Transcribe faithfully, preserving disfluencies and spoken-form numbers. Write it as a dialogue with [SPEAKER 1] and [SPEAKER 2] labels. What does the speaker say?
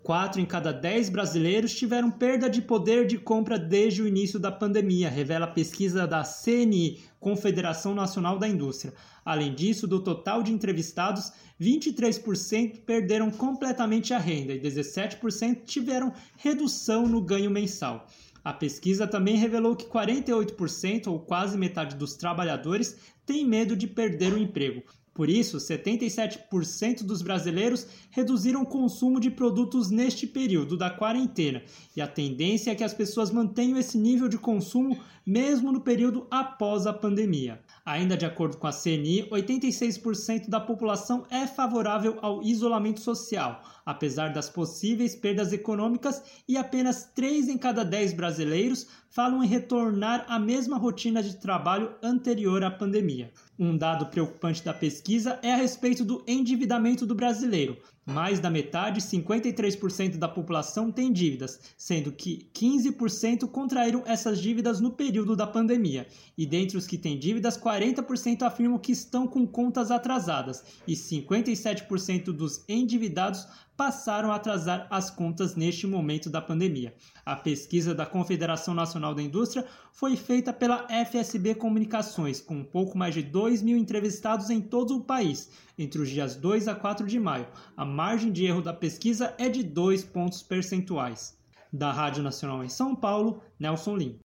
[SPEAKER 1] Quatro em cada dez brasileiros tiveram perda de poder de compra desde o início da pandemia, revela a pesquisa da C N I, Confederação Nacional da Indústria. Além disso, do total de entrevistados, vinte e três por cento perderam completamente a renda e dezessete por cento tiveram redução no ganho mensal. A pesquisa também revelou que quarenta e oito por cento, ou quase metade dos trabalhadores, tem medo de perder o emprego. Por isso, setenta e sete por cento dos brasileiros reduziram o consumo de produtos neste período da quarentena, e a tendência é que as pessoas mantenham esse nível de consumo mesmo no período após a pandemia. Ainda de acordo com a C N I, oitenta e seis por cento da população é favorável ao isolamento social, apesar das possíveis perdas econômicas, e apenas três em cada dez brasileiros falam em retornar à mesma rotina de trabalho anterior à pandemia. Um dado preocupante da pesquisa é a respeito do endividamento do brasileiro. Mais da metade, cinquenta e três por cento da população tem dívidas, sendo que quinze por cento contraíram essas dívidas no período da pandemia. E dentre os que têm dívidas, quarenta por cento afirmam que estão com contas atrasadas e cinquenta e sete por cento dos endividados passaram a atrasar as contas neste momento da pandemia. A pesquisa da Confederação Nacional da Indústria foi feita pela F S B Comunicações, com um pouco mais de dois mil entrevistados em todo o país, entre os dias dois a quatro de maio. A margem de erro da pesquisa é de dois pontos percentuais. Da Rádio Nacional em São Paulo, Nelson Lim.